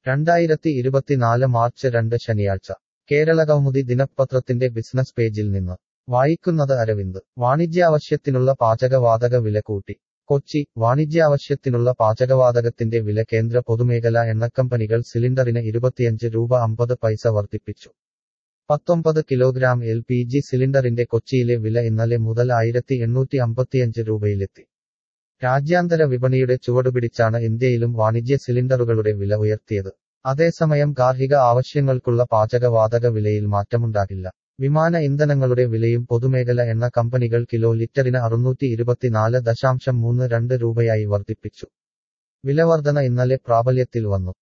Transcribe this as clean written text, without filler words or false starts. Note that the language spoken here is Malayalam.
2024 മാർച്ച് 2 ശനിയാഴ്ച കേരളകൗമുദി ദിനപത്രത്തിന്റെ ബിസിനസ് പേജിൽ നിന്ന് വായിക്കുന്നത് അരവിന്ദ്. വാണിജ്യാവശ്യത്തിനുള്ള പാചകവാതക വില കൂട്ടി. കൊച്ചി. വാണിജ്യാവശ്യത്തിനുള്ള പാചകവാതകത്തിന്റെ വില കേന്ദ്ര പൊതുമേഖലാ എണ്ണക്കമ്പനികൾ സിലിണ്ടറിന് 25 രൂപ 50 പൈസ വർദ്ധിപ്പിച്ചു. 19 കിലോഗ്രാം LPG സിലിണ്ടറിന്റെ കൊച്ചിയിലെ വില ഇന്നലെ മുതൽ 1855 രൂപയിലെത്തി. രാജ്യാന്തര വിപണിയുടെ ചുവടുപിടിച്ചാണ് ഇന്ത്യയിലും വാണിജ്യ സിലിണ്ടറുകളുടെ വില ഉയർത്തിയത്. അതേസമയം ഗാർഹിക ആവശ്യങ്ങൾക്കുള്ള പാചകവാതക വിലയിൽ മാറ്റമുണ്ടാകില്ല. വിമാന ഇന്ധനങ്ങളുടെ വിലയും പൊതുമേഖല എണ്ണ കമ്പനികൾ കിലോ ലിറ്ററിന് 624.32 രൂപയായി വർദ്ധിപ്പിച്ചു. വിലവർധന ഇന്നലെ പ്രാബല്യത്തിൽ വന്നു.